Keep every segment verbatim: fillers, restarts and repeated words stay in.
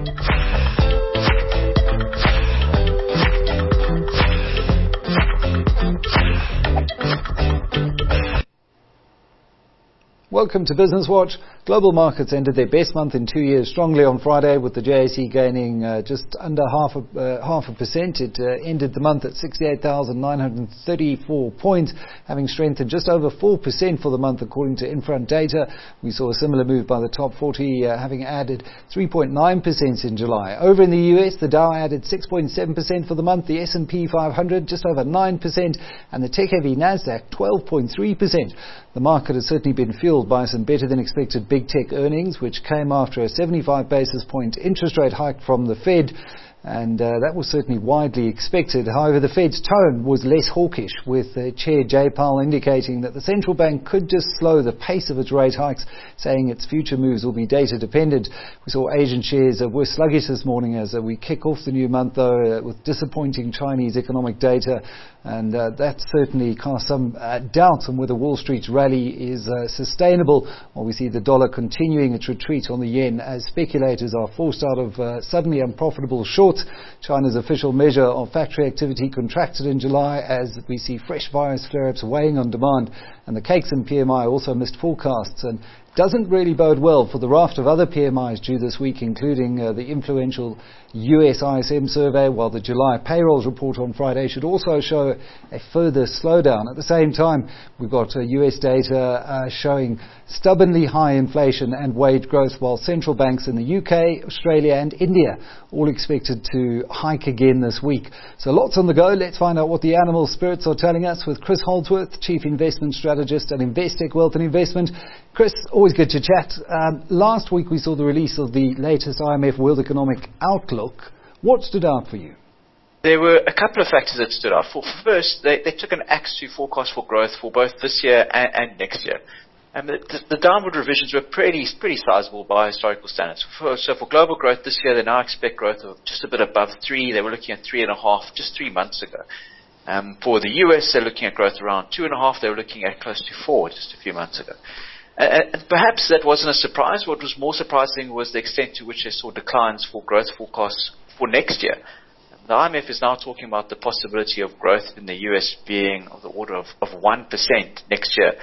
Welcome to Business Watch. Global markets ended their best month in two years strongly on Friday, with the J S E gaining uh, just under half a, uh, half a percent. It uh, ended the month at sixty-eight thousand nine hundred thirty-four points, having strengthened just over four percent for the month according to Infront data. We saw a similar move by the top forty, uh, having added three point nine percent in July. Over in the U S, the Dow added six point seven percent for the month, the S and P five hundred just over nine percent, and the tech-heavy Nasdaq twelve point three percent. The market has certainly been fueled by some better-than-expected big tech earnings, which came after a seventy-five basis point interest rate hike from the Fed, and uh, that was certainly widely expected. However, the Fed's tone was less hawkish, with uh, Chair Jay Powell indicating that the central bank could just slow the pace of its rate hikes, saying its future moves will be data-dependent. We saw Asian shares uh, were sluggish this morning as uh, we kick off the new month, though, uh, with disappointing Chinese economic data. And uh, that certainly casts some uh, doubts on whether Wall Street's rally is uh, sustainable, while we see the dollar continuing its retreat on the yen as speculators are forced out of uh, suddenly unprofitable shorts. China's official measure of factory activity contracted in July as we see fresh virus flare-ups weighing on demand, and the Cakes and P M I also missed forecasts and doesn't really bode well for the raft of other P M Is due this week, including uh, the influential U S I S M survey, while the July payrolls report on Friday should also show a further slowdown. At the same time, we've got uh, U S data uh, showing stubbornly high inflation and wage growth, while central banks in the U K, Australia and India all expected to hike again this week. So lots on the go. Let's find out what the animal spirits are telling us with Chris Holdsworth, Chief Investment Strategist at Investec Wealth and Investment. Chris, always good to chat. Um, last week we saw the release of the latest I M F World Economic Outlook. What stood out for you? There were a couple of factors that stood out. For first, they, they took an axe to forecast for growth for both this year and, and next year. And the, the, the downward revisions were pretty pretty sizable by historical standards. For, so for global growth this year, they now expect growth of just a bit above three. They were looking at three and a half just three months ago. Um, for the U S, they're looking at growth around two and a half. They were looking at close to four just a few months ago. And perhaps that wasn't a surprise. What was more surprising was the extent to which they saw declines for growth forecasts for next year. The I M F is now talking about the possibility of growth in the U S being of the order of, of one percent next year,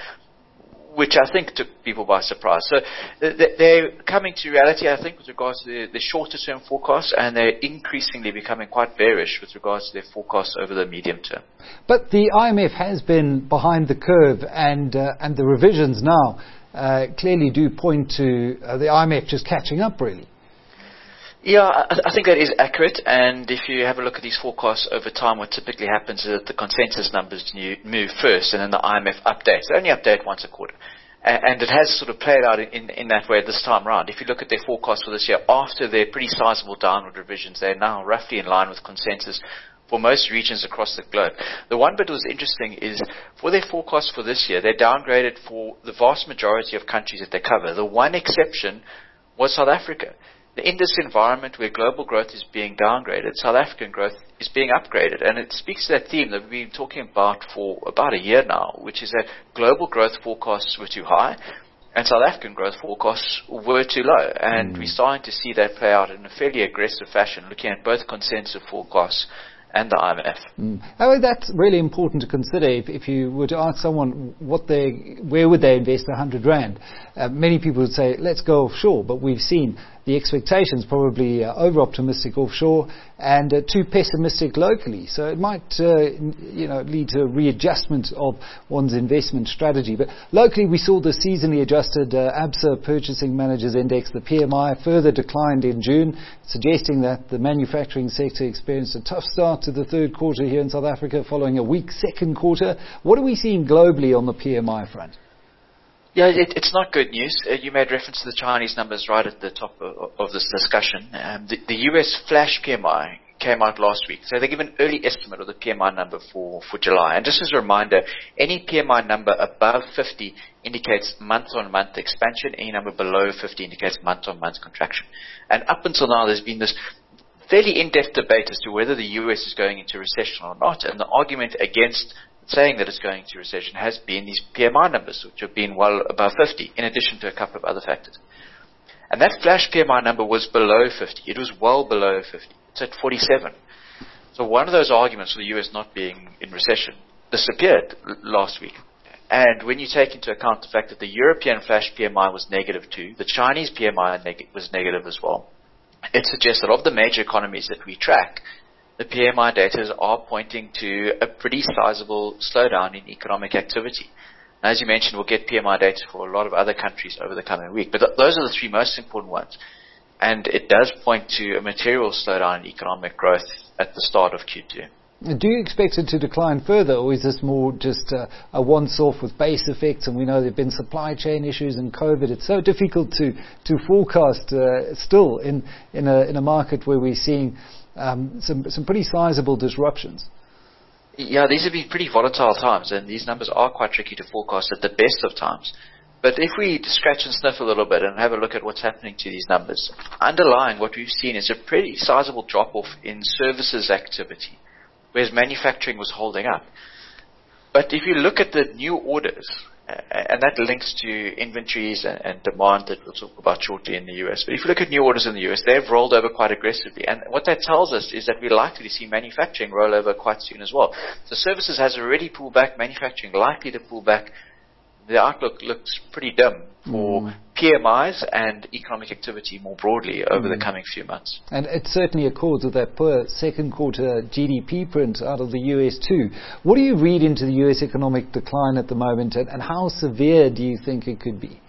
which I think took people by surprise. So they're coming to reality, I think, with regards to the, the shorter-term forecasts, and they're increasingly becoming quite bearish with regards to their forecasts over the medium term. But the I M F has been behind the curve, and uh, and the revisions now uh, clearly do point to uh, the I M F just catching up, really. Yeah, I, I think that is accurate, and if you have a look at these forecasts over time, what typically happens is that the consensus numbers move first, and then the I M F updates. They only update once a quarter. And, and it has sort of played out in, in that way this time round. If you look at their forecast for this year, after their pretty sizable downward revisions, they're now roughly in line with consensus for most regions across the globe. The one bit that was interesting is, for their forecast for this year, they downgraded for the vast majority of countries that they cover. The one exception was South Africa. In this environment where global growth is being downgraded, South African growth is being upgraded. And it speaks to that theme that we've been talking about for about a year now, which is that global growth forecasts were too high and South African growth forecasts were too low. And mm. we're starting to see that play out in a fairly aggressive fashion, looking at both consensus forecasts and the I M F. Mm. I mean, that's really important to consider. If, if you were to ask someone what they, where would they invest a hundred rand, uh, many people would say, let's go offshore. But we've seen the expectations probably uh, over-optimistic offshore and uh, too pessimistic locally. So it might, uh, you know, lead to a readjustment of one's investment strategy. But locally, we saw the seasonally adjusted uh, ABSA Purchasing Managers Index, the P M I, further declined in June, suggesting that the manufacturing sector experienced a tough start to the third quarter here in South Africa following a weak second quarter. What are we seeing globally on the P M I front? Yeah, it, it's not good news. Uh, you made reference to the Chinese numbers right at the top of, of this discussion. Um, the, the U S flash P M I came out last week. So they give an early estimate of the P M I number for, for July. And just as a reminder, any P M I number above fifty indicates month-on-month expansion. Any number below fifty indicates month-on-month contraction. And up until now, there's been this fairly in-depth debate as to whether the U S is going into recession or not. And the argument against saying that it's going into recession has been these P M I numbers, which have been well above fifty, in addition to a couple of other factors. And that flash P M I number was below fifty. It was well below fifty. It's at forty-seven. So one of those arguments for the U S not being in recession disappeared l- last week. And when you take into account the fact that the European flash P M I was negative too, the Chinese P M I neg- was negative as well, it suggests that of the major economies that we track, the P M I data are pointing to a pretty sizable slowdown in economic activity. And as you mentioned, we'll get P M I data for a lot of other countries over the coming week. But th- those are the three most important ones. And it does point to a material slowdown in economic growth at the start of Q two. Do you expect it to decline further, or is this more just a, a once-off with base effects? And we know there have been supply chain issues and COVID. It's so difficult to to forecast uh, still in in a in a market where we're seeing um, some some pretty sizable disruptions. Yeah, these have been pretty volatile times, and these numbers are quite tricky to forecast at the best of times. But if we scratch and sniff a little bit and have a look at what's happening to these numbers, underlying what we've seen is a pretty sizable drop-off in services activity, whereas manufacturing was holding up. But if you look at the new orders, uh, and that links to inventories and, and demand that we'll talk about shortly in the U S, but if you look at new orders in the U S, they've rolled over quite aggressively. And what that tells us is that we're likely to see manufacturing roll over quite soon as well. So services has already pulled back, manufacturing likely to pull back. The outlook looks pretty dim for mm. P M Is and economic activity more broadly over mm. the coming few months. And it certainly accords with that poor second quarter G D P print out of the U S too. What do you read into the U S economic decline at the moment, and, and how severe do you think it could be?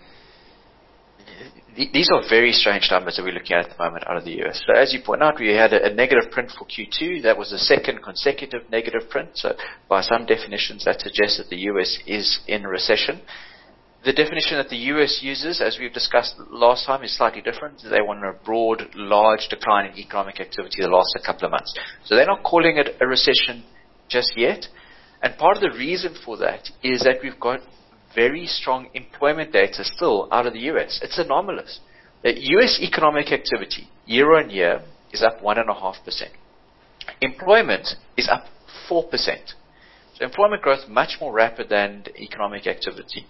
These are very strange numbers that we're looking at at the moment out of the U S. So as you point out, we had a, a negative print for Q two. That was the second consecutive negative print. So by some definitions, that suggests that the U S is in recession. The definition that the U S uses, as we've discussed last time, is slightly different. They want a broad, large decline in economic activity the last couple of months. So they're not calling it a recession just yet. And part of the reason for that is that we've got very strong employment data still out of the U S. It's anomalous. The U S economic activity year on year is up one and a half percent. Employment is up four percent. So employment growth much more rapid than economic activity.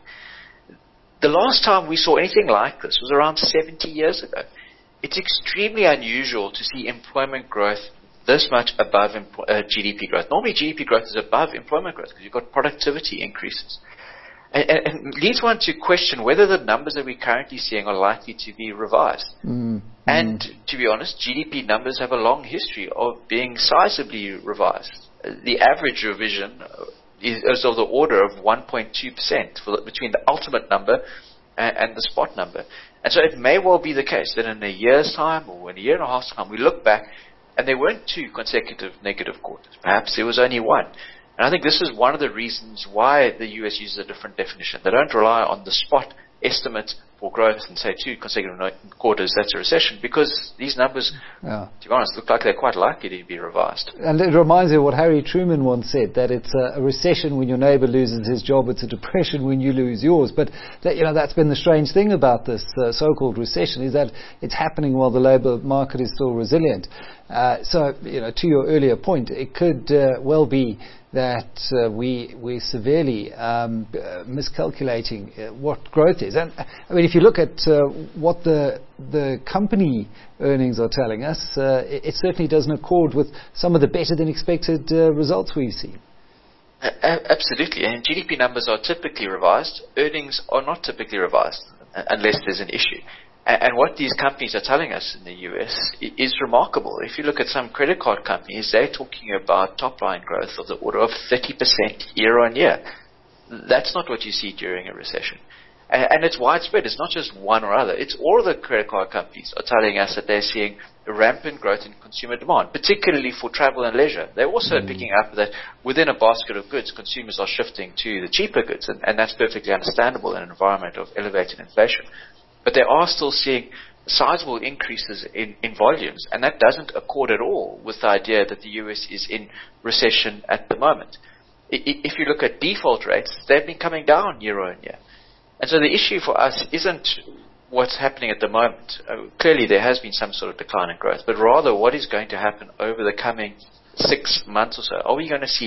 The last time we saw anything like this was around seventy years ago. It's extremely unusual to see employment growth this much above empl- uh, G D P growth. Normally G D P growth is above employment growth because you've got productivity increases. And, and, and leads one to question whether the numbers that we're currently seeing are likely to be revised. Mm, and mm. to be honest, G D P numbers have a long history of being sizably revised. The average revision is, is of the order of one point two percent for the, between the ultimate number and, and the spot number. And so it may well be the case that in a year's time or in a year and a half's time, we look back and there weren't two consecutive negative quarters. Perhaps there was only one. And I think this is one of the reasons why the U S uses a different definition. They don't rely on the spot estimate for growth and say two consecutive quarters, that's a recession, because these numbers, yeah. to be honest, look like they're quite likely to be revised. And it reminds me of what Harry Truman once said, that it's a, a recession when your neighbour loses his job, it's a depression when you lose yours. But that, you know, that's been the strange thing about this uh, so-called recession, is that it's happening while the labour market is still resilient. Uh, so, you know, to your earlier point, it could uh, well be that uh, we we severely um, uh, miscalculating uh, what growth is. And I mean, if you look at uh, what the the company earnings are telling us, uh, it, it certainly doesn't accord with some of the better than expected uh, results we've seen. Uh, absolutely, and G D P numbers are typically revised. Earnings are not typically revised unless there's an issue. And what these companies are telling us in the U S is remarkable. If you look at some credit card companies, they're talking about top-line growth of the order of thirty percent year on year. That's not what you see during a recession. And it's widespread. It's not just one or other. It's all of the credit card companies are telling us that they're seeing rampant growth in consumer demand, particularly for travel and leisure. They're also mm. picking up that within a basket of goods, consumers are shifting to the cheaper goods, and, and that's perfectly understandable in an environment of elevated inflation. But they are still seeing sizable increases in, in volumes, and that doesn't accord at all with the idea that the U S is in recession at the moment. I, if you look at default rates, they've been coming down year on year. And so the issue for us isn't what's happening at the moment. Uh, clearly there has been some sort of decline in growth, but rather what is going to happen over the coming six months or so. Are we going to see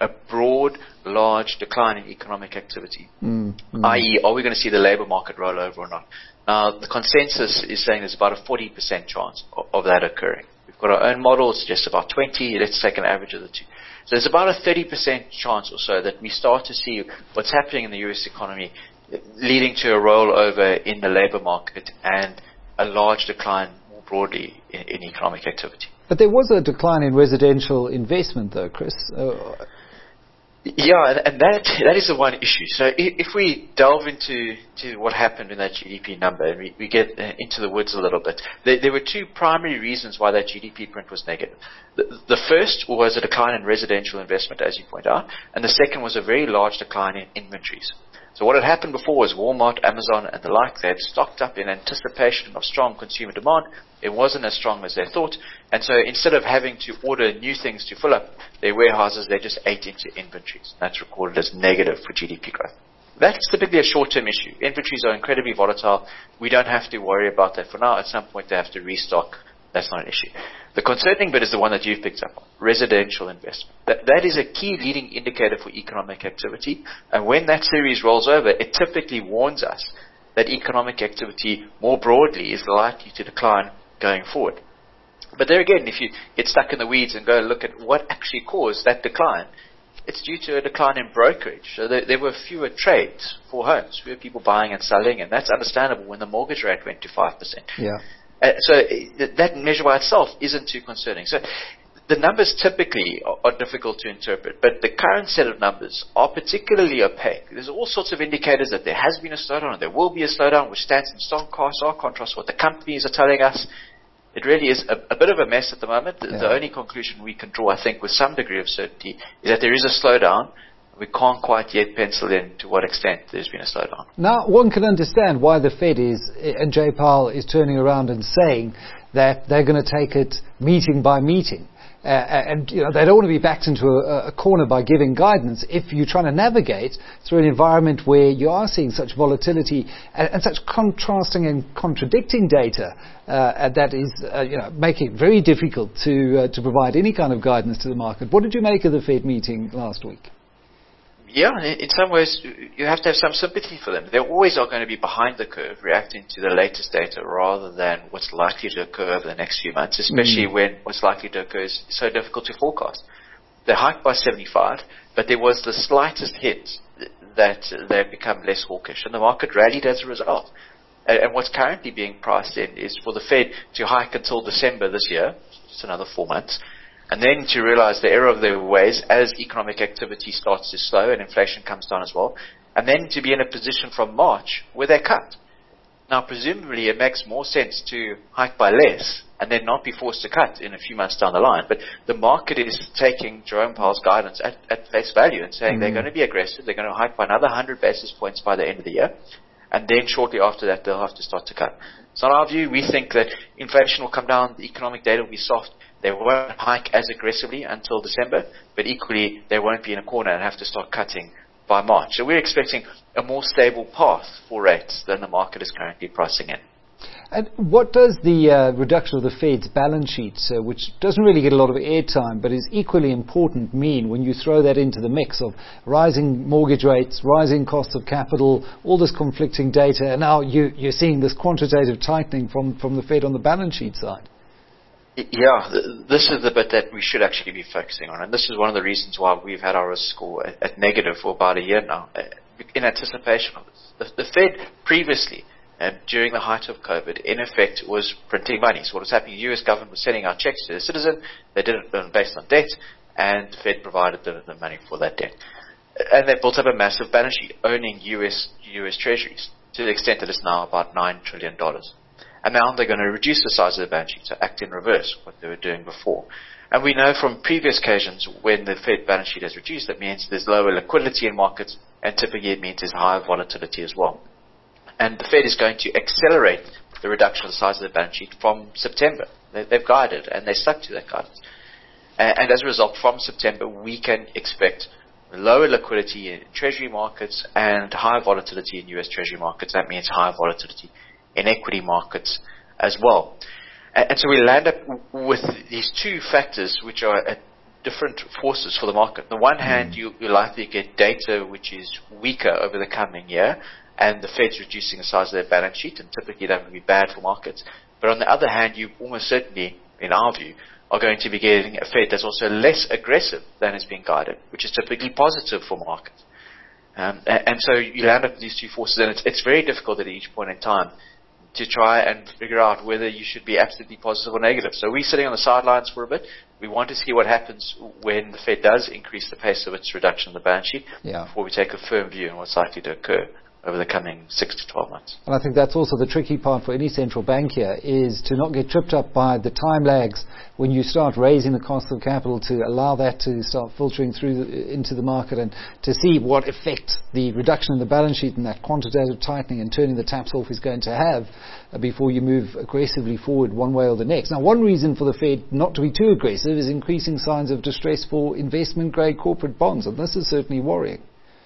a broad, large decline in economic activity, mm, mm. that is, are we going to see the labour market roll over or not? Now, the consensus is saying there's about a forty percent chance of, of that occurring. We've got our own model, it's just about twenty. Let's take an average of the two. So there's about a thirty percent chance or so that we start to see what's happening in the U S economy leading to a rollover in the labour market and a large decline more broadly in, in economic activity. But there was a decline in residential investment, though, Chris. Uh, Yeah, and, and that that is the one issue. So if, if we delve into to what happened in that G D P number, and we, we get uh, into the woods a little bit, there, there were two primary reasons why that G D P print was negative. The, the first was a decline in residential investment, as you point out, and the second was a very large decline in inventories. So what had happened before was Walmart, Amazon, and the like, they had stocked up in anticipation of strong consumer demand. It wasn't as strong as they thought. And so instead of having to order new things to fill up their warehouses, they just ate into inventories. That's recorded as negative for G D P growth. That's typically a short-term issue. Inventories are incredibly volatile. We don't have to worry about that for now. At some point, they have to restock. That's not an issue. The concerning bit is the one that you've picked up on, residential investment. That, that is a key leading indicator for economic activity. And when that series rolls over, it typically warns us that economic activity more broadly is likely to decline going forward. But there again, if you get stuck in the weeds and go look at what actually caused that decline, it's due to a decline in brokerage. So there, there were fewer trades for homes, fewer people buying and selling, and that's understandable when the mortgage rate went to five percent. Yeah. Uh, so uh, that measure by itself isn't too concerning. So the numbers typically are, are difficult to interpret, but the current set of numbers are particularly opaque. There's all sorts of indicators that there has been a slowdown, or there will be a slowdown, which stats and stock costs are contrast to what the companies are telling us. It really is a, a bit of a mess at the moment. The, yeah. the only conclusion we can draw, I think, with some degree of certainty, is that there is a slowdown. We can't quite yet pencil in to what extent there's been a slowdown. Now, one can understand why the Fed is, and Jay Powell is turning around and saying that they're going to take it meeting by meeting. Uh, and you know, they don't want to be backed into a, a corner by giving guidance if you're trying to navigate through an environment where you are seeing such volatility and, and such contrasting and contradicting data uh, that is uh, you know, making it very difficult to, uh, to provide any kind of guidance to the market. What did you make of the Fed meeting last week? Yeah, in some ways, you have to have some sympathy for them. They always are going to be behind the curve, reacting to the latest data rather than what's likely to occur over the next few months, especially mm. when what's likely to occur is so difficult to forecast. They hiked by seventy-five, but there was the slightest hint that they've become less hawkish, and the market rallied as a result. And what's currently being priced in is for the Fed to hike until December this year, just another four months, and then to realize the error of their ways as economic activity starts to slow and inflation comes down as well, and then to be in a position from March where they cut. Now, presumably, it makes more sense to hike by less and then not be forced to cut in a few months down the line. But the market is taking Jerome Powell's guidance at, at face value and saying mm-hmm. they're going to be aggressive. They're going to hike by another one hundred basis points by the end of the year. And then shortly after that, they'll have to start to cut. So in our view, we think that inflation will come down, the economic data will be soft. They won't hike as aggressively until December, but equally they won't be in a corner and have to start cutting by March. So we're expecting a more stable path for rates than the market is currently pricing in. And what does the uh, reduction of the Fed's balance sheet, uh, which doesn't really get a lot of airtime but is equally important, mean when you throw that into the mix of rising mortgage rates, rising cost of capital, all this conflicting data, and now you, you're seeing this quantitative tightening from, from the Fed on the balance sheet side? Yeah, this is the bit that we should actually be focusing on, and this is one of the reasons why we've had our risk score at, at negative for about a year now, in anticipation of this. The, the Fed previously, uh, during the height of COVID, in effect was printing money. So what was happening, the U S government was sending out checks to the citizen, they did it based on debt, and the Fed provided the, the money for that debt. And they built up a massive balance sheet, owning U S U S treasuries, to the extent that it's now about nine trillion dollars. And now they're going to reduce the size of the balance sheet, so act in reverse, what they were doing before. And we know from previous occasions when the Fed balance sheet has reduced, that means there's lower liquidity in markets, and typically it means there's higher volatility as well. And the Fed is going to accelerate the reduction of the size of the balance sheet from September. They, they've guided, and they stuck to that guidance. And, and as a result, from September, we can expect lower liquidity in treasury markets and higher volatility in U S treasury markets. That means higher volatility in equity markets as well. And, and so we land up with these two factors which are at different forces for the market. On the one hand, you, you likely get data which is weaker over the coming year, and the Fed's reducing the size of their balance sheet, and typically that would be bad for markets. But on the other hand, you almost certainly, in our view, are going to be getting a Fed that's also less aggressive than is being guided, which is typically positive for markets. Um, and, and so you land up with these two forces, and it's, it's very difficult at each point in time to try and figure out whether you should be absolutely positive or negative. So we're sitting on the sidelines for a bit. We want to see what happens when the Fed does increase the pace of its reduction of the balance sheet yeah. before we take a firm view on what's likely to occur over the coming six to twelve months. And I think that's also the tricky part for any central bank here, is to not get tripped up by the time lags when you start raising the cost of capital, to allow that to start filtering through the, into the market, and to see what effect the reduction in the balance sheet and that quantitative tightening and turning the taps off is going to have uh, before you move aggressively forward one way or the next. Now, one reason for the Fed not to be too aggressive is increasing signs of distress for investment-grade corporate bonds, and this is certainly worrying.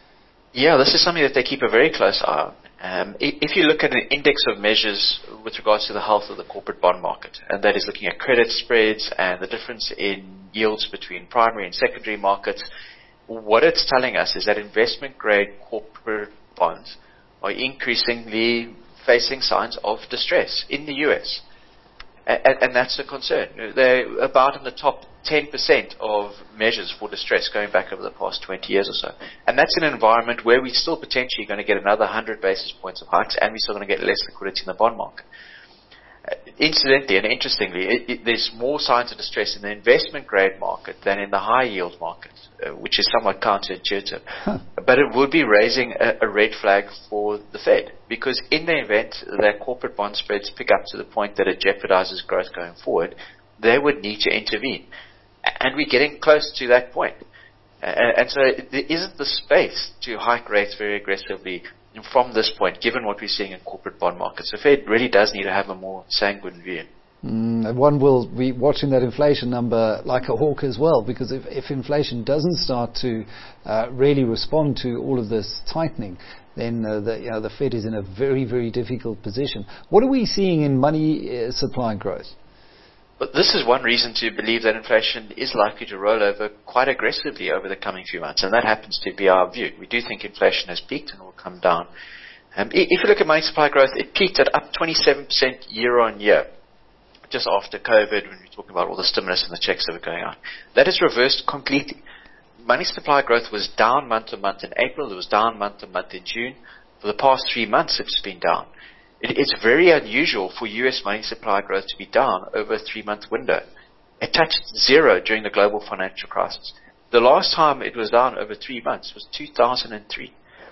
Yeah, this is something that they keep a very close eye on. Um, if you look at an index of measures with regards to the health of the corporate bond market, and that is looking at credit spreads and the difference in yields between primary and secondary markets, what it's telling us is that investment-grade corporate bonds are increasingly facing signs of distress in the U S. And, and that's a concern. They're about in the top ten percent of measures for distress going back over the past twenty years or so. And that's in an environment where we're still potentially going to get another one hundred basis points of hikes, and we're still going to get less liquidity in the bond market. Uh, incidentally and interestingly, it, it, there's more signs of distress in the investment grade market than in the high yield market, uh, which is somewhat counterintuitive. Huh. But it would be raising a, a red flag for the Fed, because in the event that corporate bond spreads pick up to the point that it jeopardizes growth going forward, they would need to intervene. And we're getting close to that point. Uh, and so there isn't the space to hike rates very aggressively from this point, given what we're seeing in corporate bond markets. The Fed really does need to have a more sanguine view. Mm, and one will be watching that inflation number like a hawk as well, because if, if inflation doesn't start to uh, really respond to all of this tightening, then uh, the, you know, the Fed is in a very, very difficult position. What are we seeing in money uh, supply growth? But this is one reason to believe that inflation is likely to roll over quite aggressively over the coming few months, and that happens to be our view. We do think inflation has peaked and will come down. Um, if you look at money supply growth, it peaked at up twenty-seven percent year on year, just after COVID, when we were talking about all the stimulus and the checks that were going out. That has reversed completely. Money supply growth was down month to month in April, it was down month to month in June. For the past three months, it's been down. It's very unusual for U S money supply growth to be down over a three-month window. It touched zero during the global financial crisis. The last time it was down over three months was two thousand three.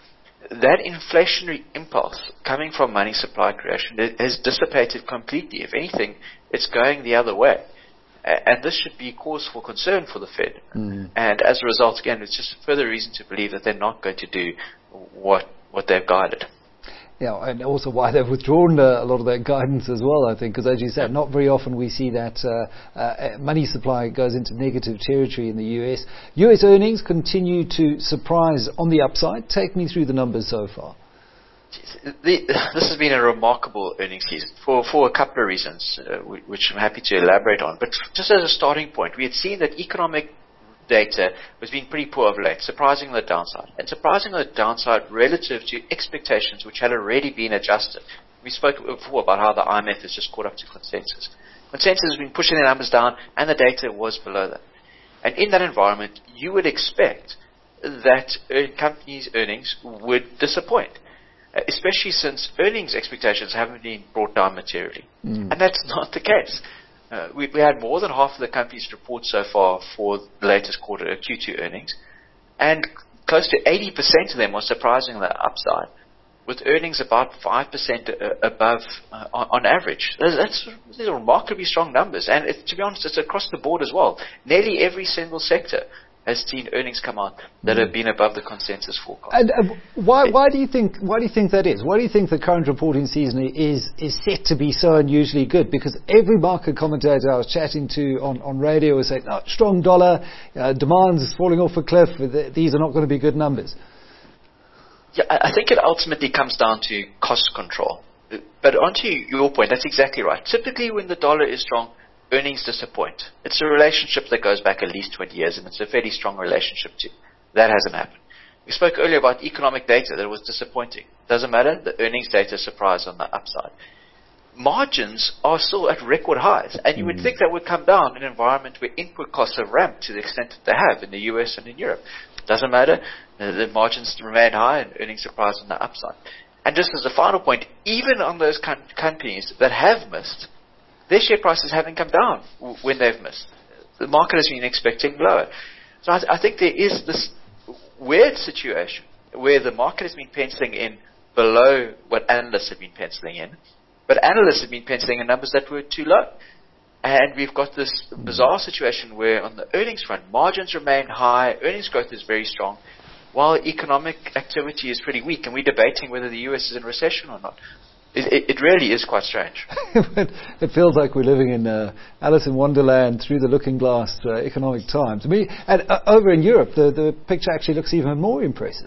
That inflationary impulse coming from money supply creation has dissipated completely. If anything, it's going the other way. And this should be cause for concern for the Fed. Mm. And as a result, again, it's just further reason to believe that they're not going to do what, what they've guided. Yeah, and also why they've withdrawn uh, a lot of that guidance as well, I think, because as you said, not very often we see that uh, uh, money supply goes into negative territory in the U S. U S earnings continue to surprise on the upside. Take me through the numbers so far. The, this has been a remarkable earnings season for, for a couple of reasons, uh, which I'm happy to elaborate on. But just as a starting point, we had seen that economic data was being pretty poor of late, surprising on the downside. And surprising on the downside relative to expectations which had already been adjusted. We spoke before about how the I M F has just caught up to consensus. Consensus has been pushing the numbers down, and the data was below that. And in that environment, you would expect that companies' earnings would disappoint, especially since earnings expectations haven't been brought down materially. Mm. And that's not the case. Uh, we, we had more than half of the companies report so far for the latest quarter, uh, Q two earnings, and close to eighty percent of them are surprising on the upside, with earnings about five percent uh, above uh, on, on average. That's, that's, these are remarkably strong numbers, and it, to be honest, it's across the board as well. Nearly every single sector has seen earnings come out that have been above the consensus forecast. And uh, why, why do you think? Why do you think that is? Why do you think the current reporting season is is set to be so unusually good? Because every market commentator I was chatting to on, on radio was saying, oh, strong dollar, uh, demand is falling off a cliff. These are not going to be good numbers. Yeah, I think it ultimately comes down to cost control. But onto your point, that's exactly right. Typically, when the dollar is strong, earnings disappoint. It's a relationship that goes back at least twenty years, and it's a fairly strong relationship too. That hasn't happened. We spoke earlier about economic data that was disappointing. Doesn't matter, the earnings data surprised on the upside. Margins are still at record highs, and you would think that would come down in an environment where input costs have ramped to the extent that they have in the U S and in Europe. Doesn't matter, the, the margins remain high and earnings surprised on the upside. And just as a final point, even on those com- companies that have missed, their share prices haven't come down w- when they've missed. The market has been expecting lower. So I, th- I think there is this weird situation where the market has been penciling in below what analysts have been penciling in, but analysts have been penciling in numbers that were too low. And we've got this bizarre situation where on the earnings front, margins remain high, earnings growth is very strong, while economic activity is pretty weak, and we're debating whether the U S is in recession or not. It, it, it really is quite strange. It feels like we're living in uh, Alice in Wonderland through the looking glass uh, economic times. I mean, and, uh, over in Europe, the, the picture actually looks even more impressive.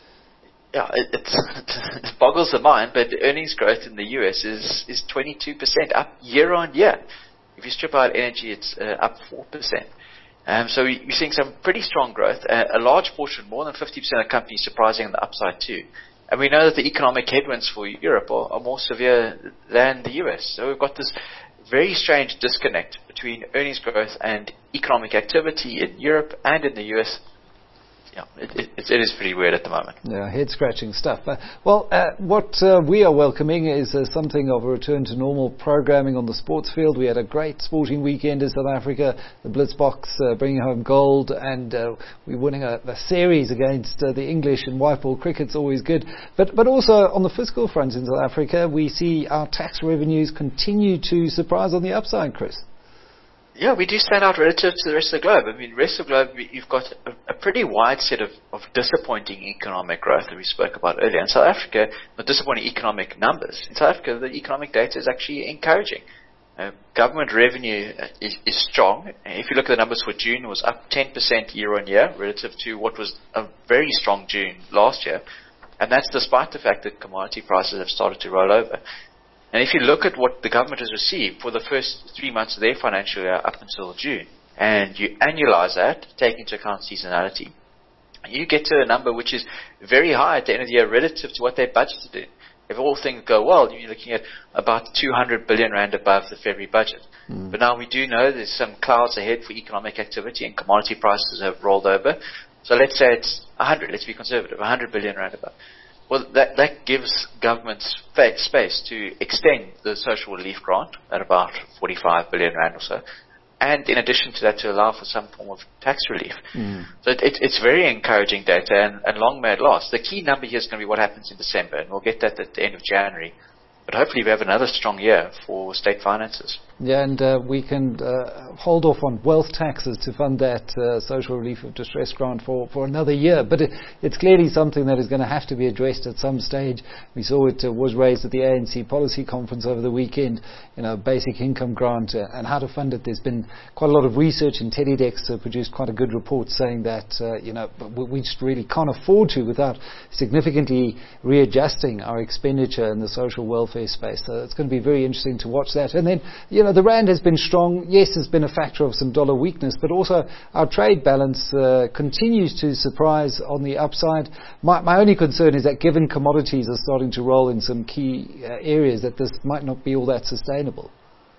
Yeah, it, it's, it boggles the mind, but earnings growth in the U S is, is twenty-two percent up year on year. If you strip out energy, it's uh, up four percent. Um, so we, we're seeing some pretty strong growth. Uh, a large portion, more than fifty percent of companies surprising on the upside too. And we know that the economic headwinds for Europe are, are more severe than the U S. So we've got this very strange disconnect between earnings growth and economic activity in Europe and in the U S. Yeah, it, it, it is pretty weird at the moment. Yeah, head-scratching stuff. Uh, well, uh, what uh, we are welcoming is uh, something of a return to normal programming on the sports field. We had a great sporting weekend in South Africa. The Blitzboks uh, bringing home gold, and uh, we're winning a, a series against uh, the English in white ball cricket's always good. But but also on the fiscal front in South Africa, we see our tax revenues continue to surprise on the upside, Chris. Yeah, we do stand out relative to the rest of the globe. I mean, the rest of the globe, you've got a, a pretty wide set of, of disappointing economic growth that we spoke about earlier. In South Africa, the disappointing economic numbers. In South Africa, the economic data is actually encouraging. Uh, government revenue is, is strong. If you look at the numbers for June, it was up ten percent year on year relative to what was a very strong June last year. And that's despite the fact that commodity prices have started to roll over. And if you look at what the government has received for the first three months of their financial year up until June, and you annualize that, take into account seasonality, you get to a number which is very high at the end of the year relative to what they budgeted in. If all things go well, you're looking at about two hundred billion rand above the February budget. Mm. But now we do know there's some clouds ahead for economic activity, and commodity prices have rolled over. So let's say it's one hundred, let's be conservative, one hundred billion rand above. Well, that, that gives governments space to extend the social relief grant at about forty-five billion rand or so, and in addition to that, to allow for some form of tax relief. Mm. So it, it, it's very encouraging data, and, and long may it last. The key number here is going to be what happens in December, and we'll get that at the end of January. But hopefully we have another strong year for state finances. Yeah, and uh, we can uh, hold off on wealth taxes to fund that uh, social relief of distress grant for, for another year. But it, it's clearly something that is going to have to be addressed at some stage. We saw it uh, was raised at the A N C policy conference over the weekend, you know, basic income grant uh, and how to fund it. There's been quite a lot of research, and TEDx uh, produced quite a good report saying that, uh, you know, we just really can't afford to without significantly readjusting our expenditure in the social welfare space. So it's going to be very interesting to watch that. And then, you know, the rand has been strong. Yes, there's been a factor of some dollar weakness, but also our trade balance uh, continues to surprise on the upside. My, my only concern is that given commodities are starting to roll in some key uh, areas, that this might not be all that sustainable.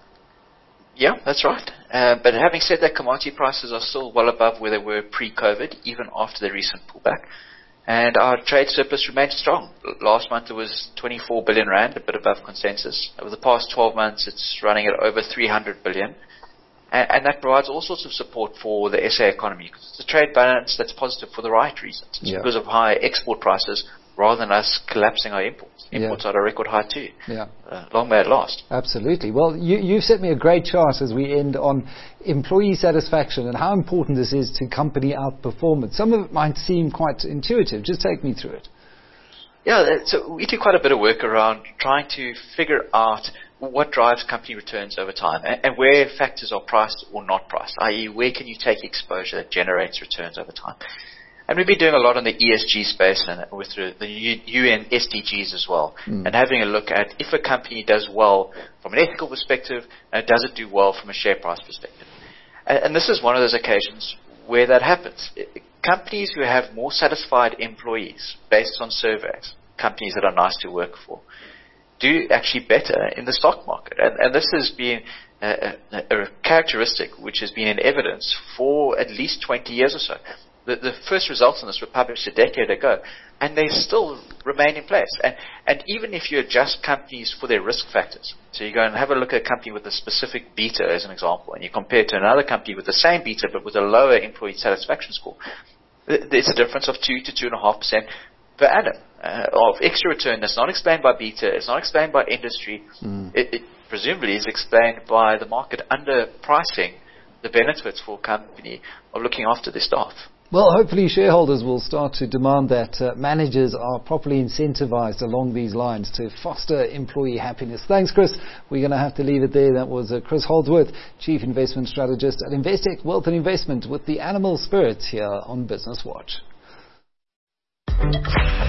Yeah, that's right. Uh, but having said that, commodity prices are still well above where they were pre-COVID, even after the recent pullback. And our trade surplus remains strong. Last month it was twenty-four billion rand, a bit above consensus. Over the past twelve months, it's running at over three hundred billion. And, and that provides all sorts of support for the S A economy. It's a trade balance that's positive for the right reasons. It's yeah. because of high export prices rather than us collapsing our imports. Imports yeah. are at a record high too. Yeah. Uh, long may it last. Absolutely. Well, you, you've sent me a great chart as we end on employee satisfaction and how important this is to company outperformance. Some of it might seem quite intuitive. Just take me through it. Yeah, so we do quite a bit of work around trying to figure out what drives company returns over time and, and where factors are priced or not priced, that is where can you take exposure that generates returns over time. And we've been doing a lot on the E S G space and with the U N S D Gs as well, mm. and having a look at if a company does well from an ethical perspective, and does it do well from a share price perspective. And, and this is one of those occasions where that happens. It, companies who have more satisfied employees based on surveys, companies that are nice to work for, do actually better in the stock market. And, and this has been a, a, a characteristic which has been in evidence for at least twenty years or so. The, the first results on this were published a decade ago, and they still remain in place. And, and even if you adjust companies for their risk factors, so you go and have a look at a company with a specific beta as an example, and you compare it to another company with the same beta but with a lower employee satisfaction score, there's a difference of two to two and a half percent per annum uh, of extra return that's not explained by beta, it's not explained by industry. Mm. It, it presumably is explained by the market underpricing the benefits for a company of looking after their staff. Well, hopefully shareholders will start to demand that uh, managers are properly incentivized along these lines to foster employee happiness. Thanks, Chris. We're going to have to leave it there. That was uh, Chris Holdsworth, Chief Investment Strategist at Investec Wealth and Investment, with the animal spirits here on Business Watch.